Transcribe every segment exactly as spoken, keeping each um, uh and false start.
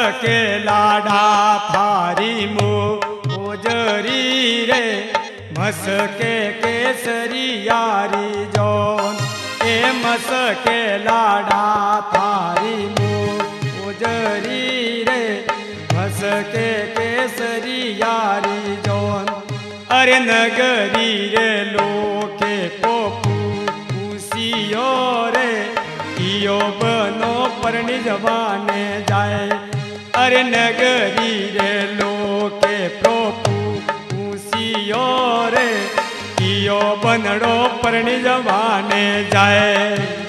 के लाडा थारी मोजरी रे मस के केसरी यारी जोन ए मस के लाडा थारी मोजरी रे मस के केसरी यारी जोन अरे नगरी रे लोके पोपू पूसियो रे इयो बनो परणी जवाने जाए अरे नगरी रे लोके पोपू पूसियो रे इयो बनड़ो परणी जवाने जाए।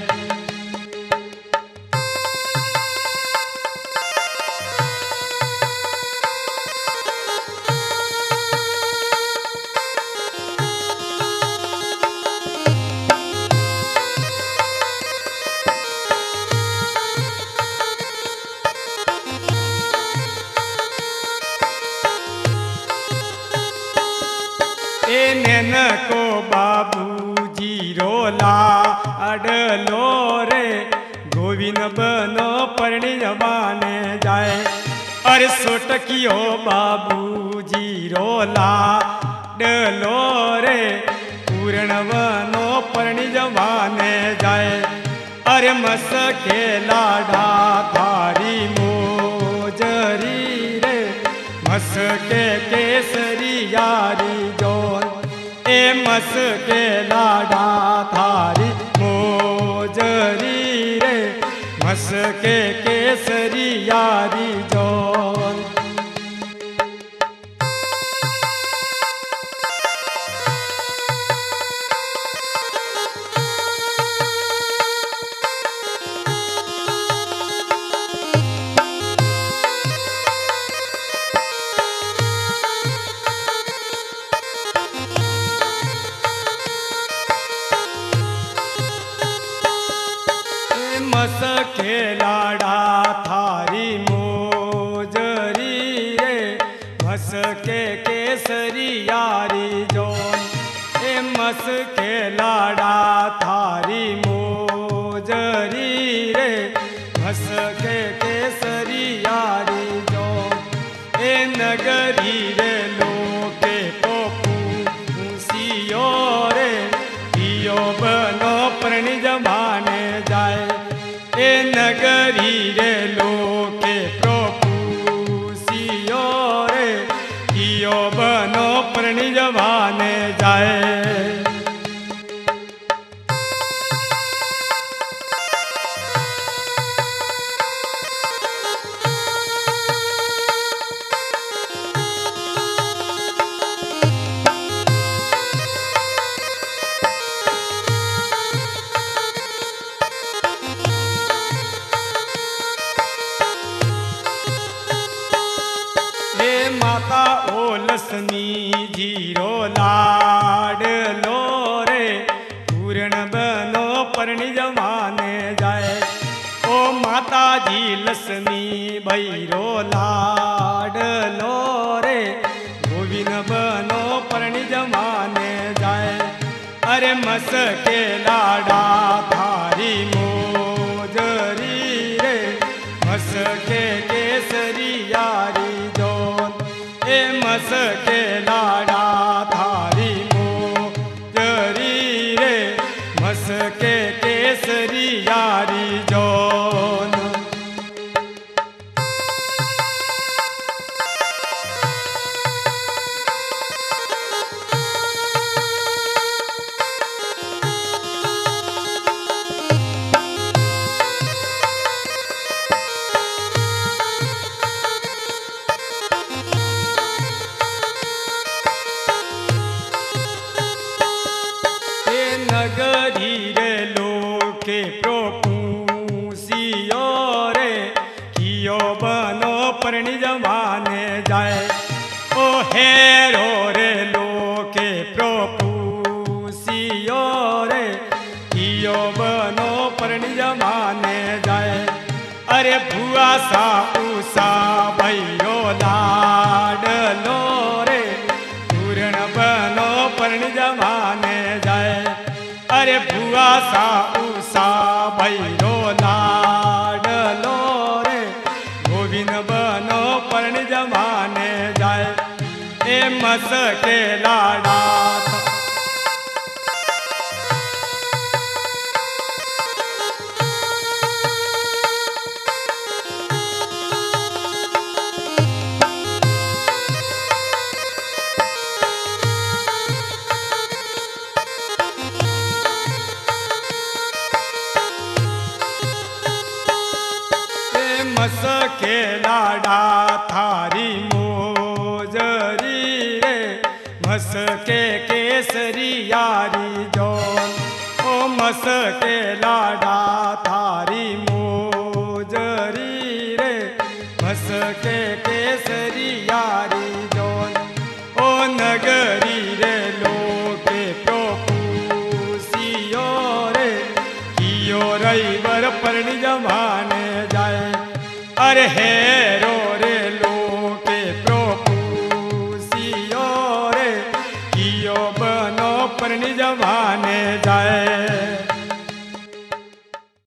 ए नैन को बाबूजी रोला अडलो रे गोविंद बनो परणी जवाने जाए अरे सोटकियो बाबूजी रोला डलो रे पूर्ण बनो परणी जवाने जाए अरे मस के लाडा थारी मोजरी रे मस के केसरी यारी जोन ए मस के लाडा थारी मोजरी रे मस के केसरी यारी जोन। मस के लाडा थारी मोजरी रे मस के केसरी यारी जोन ए मस के लाडा थारी मोजरी रे मस के केसरी यारी जोन ए नगरी रे लोके पोपू पूसियो रे इयो बनो परणी जवाने जाए ए नगरी रे लोके प्रोपूसियो रे कियो बनो परणी जवाने जाए। माता ओलसनी जीरो लाड लो रे पूर्ण बनो परणी जवाने जाए ओ माता जी लसनी भैरो लाड लो रे गोविंद बनो परणी जवाने जाए अरे मस के लाडा थारी मोजरी रे मस के केसरी यारी जोन ए मस के लाडा थारी मोजरी रे मस के केसरी यारी जोन। नगरी रे लोके प्रोपूसियो रे कियो बनो परणी जवाने जाए ओ हेरो रे लोके प्रोपूसियो रे कियो बनो परणी जवाने जाए अरे भुआ सा उषा भैरो लाड लो रे पूर्ण बनो परणी जवाने जाए अरे भुआ सा उषा भैरो लाड लो रे गोविंद बनो मस के लाड़ा था। मस के लाड़ा थारी मोजरी रे, मस के केसरी यारी जोन। ओ मस के लाड़ा थारी मोजरी रे, मस के केसरी यारी जोन। ओ नगरी रे लोके प्रोपूसियो रे, कियो रईवर परणी जमाने जाए। अरे हेरो रे लोके प्रोपूसियो रे, कियो बनो परणी जमाने जाए।